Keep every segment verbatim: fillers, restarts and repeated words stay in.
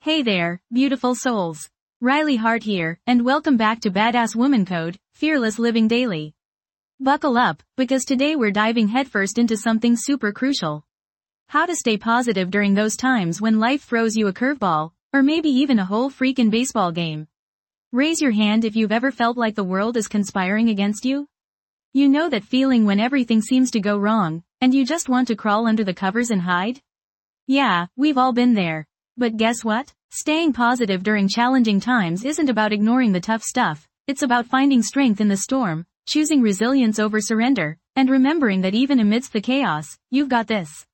Hey there, beautiful souls. Riley Hart here, and welcome back to Badass Woman Code, Fearless Living Daily. Buckle up, because today we're diving headfirst into something super crucial. How to stay positive during those times when life throws you a curveball, or maybe even a whole freaking baseball game. Raise your hand if you've ever felt like the world is conspiring against you. You know that feeling when everything seems to go wrong, and you just want to crawl under the covers and hide? Yeah, we've all been there. But guess what? Staying positive during challenging times isn't about ignoring the tough stuff, it's about finding strength in the storm, choosing resilience over surrender, and remembering that even amidst the chaos, you've got this.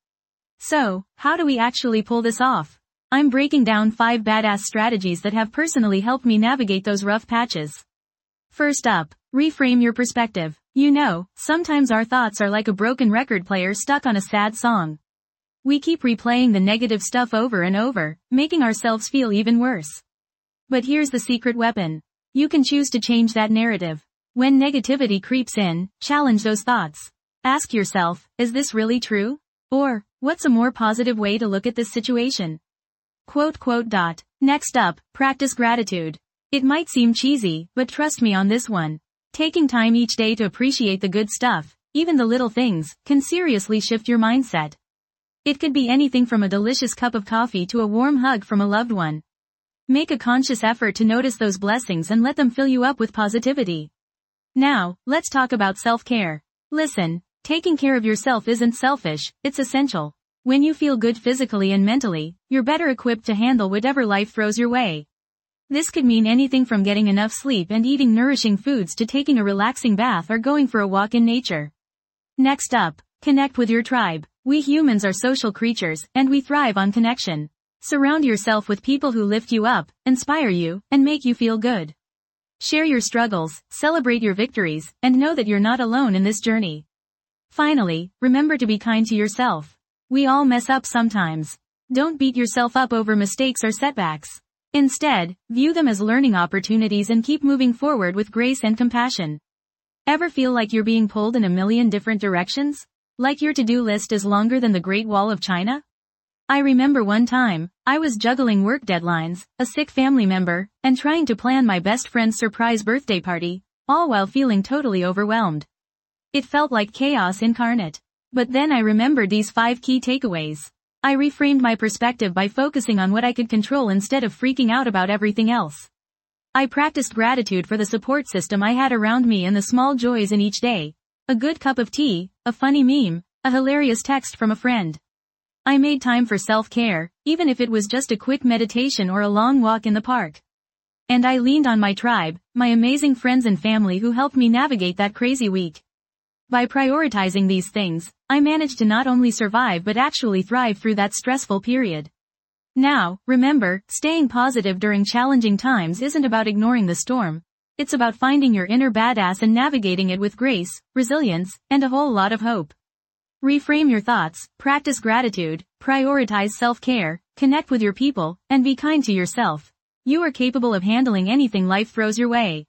So, how do we actually pull this off? I'm breaking down five badass strategies that have personally helped me navigate those rough patches. First up, reframe your perspective. You know, sometimes our thoughts are like a broken record player stuck on a sad song. We keep replaying the negative stuff over and over, making ourselves feel even worse. But here's the secret weapon. You can choose to change that narrative. When negativity creeps in, challenge those thoughts. Ask yourself, is this really true? Or, what's a more positive way to look at this situation? Quote quote dot. Next up, practice gratitude. It might seem cheesy, but trust me on this one. Taking time each day to appreciate the good stuff, even the little things, can seriously shift your mindset. It could be anything from a delicious cup of coffee to a warm hug from a loved one. Make a conscious effort to notice those blessings and let them fill you up with positivity. Now, let's talk about self-care. Listen, taking care of yourself isn't selfish, it's essential. When you feel good physically and mentally, you're better equipped to handle whatever life throws your way. This could mean anything from getting enough sleep and eating nourishing foods to taking a relaxing bath or going for a walk in nature. Next up, connect with your tribe. We humans are social creatures, and we thrive on connection. Surround yourself with people who lift you up, inspire you, and make you feel good. Share your struggles, celebrate your victories, and know that you're not alone in this journey. Finally, remember to be kind to yourself. We all mess up sometimes. Don't beat yourself up over mistakes or setbacks. Instead, view them as learning opportunities and keep moving forward with grace and compassion. Ever feel like you're being pulled in a million different directions? Like your to-do list is longer than the Great Wall of China? I remember one time, I was juggling work deadlines, a sick family member, and trying to plan my best friend's surprise birthday party, all while feeling totally overwhelmed. It felt like chaos incarnate. But then I remembered these five key takeaways. I reframed my perspective by focusing on what I could control instead of freaking out about everything else. I practiced gratitude for the support system I had around me and the small joys in each day. A good cup of tea, a funny meme, a hilarious text from a friend. I made time for self-care, even if it was just a quick meditation or a long walk in the park. And I leaned on my tribe, my amazing friends and family who helped me navigate that crazy week. By prioritizing these things, I managed to not only survive but actually thrive through that stressful period. Now, remember, staying positive during challenging times isn't about ignoring the storm. It's about finding your inner badass and navigating it with grace, resilience, and a whole lot of hope. Reframe your thoughts, practice gratitude, prioritize self-care, connect with your people, and be kind to yourself. You are capable of handling anything life throws your way.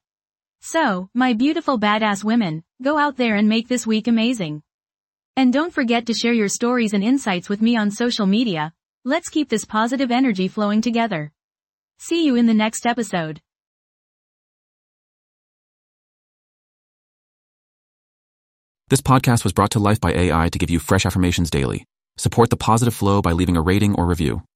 So, my beautiful badass women, go out there and make this week amazing. And don't forget to share your stories and insights with me on social media. Let's keep this positive energy flowing together. See you in the next episode. This podcast was brought to life by A I to give you fresh affirmations daily. Support the positive flow by leaving a rating or review.